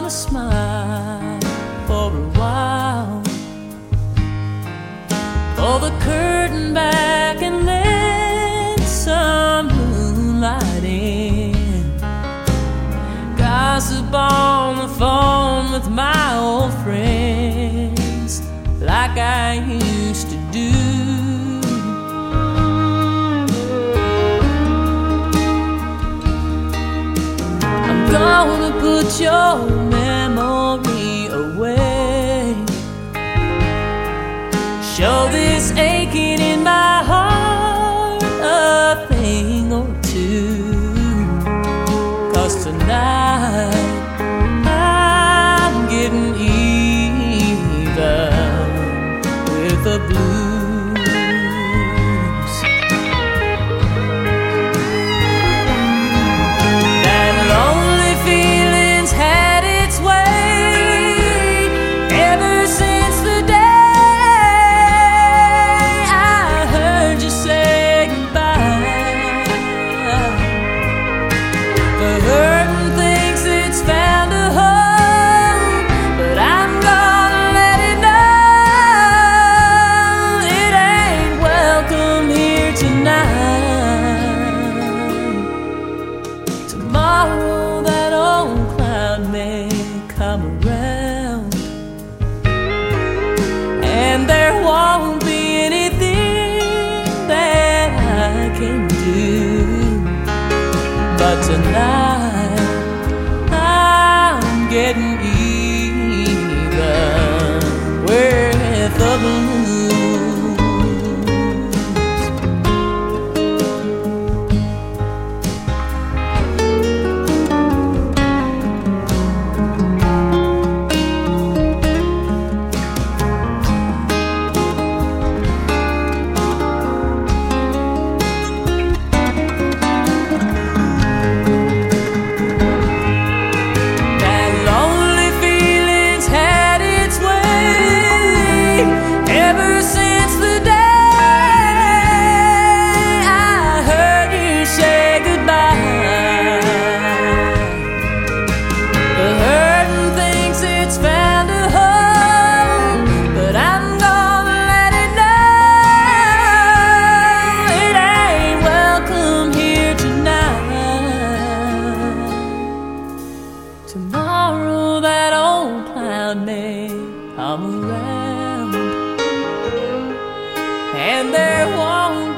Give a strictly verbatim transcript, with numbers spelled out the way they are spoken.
gonna smile for a while. Pull the curtain back and let some moonlight in. Gossip on the phone with my old friends like I used to do. I'm gonna put your memory away, show this aching in my heart a thing or two. 'Cause tonight I'm getting even with the blues. That lonely feeling's had its way ever since the day I heard you say goodbye. The hurting thinks it's found a home, but I'm gonna let it know it ain't welcome here tonight. Tomorrow that old cloud may come around, and there won't be anything that I can do. But tonight I'm getting even with the blues. That lonely feeling's had its way ever since the day I heard you say goodbye. The hurting thinks it's found a home, but I'm gonna let it know it ain't welcome here tonight. Tomorrow that old cloud may come around, and there won't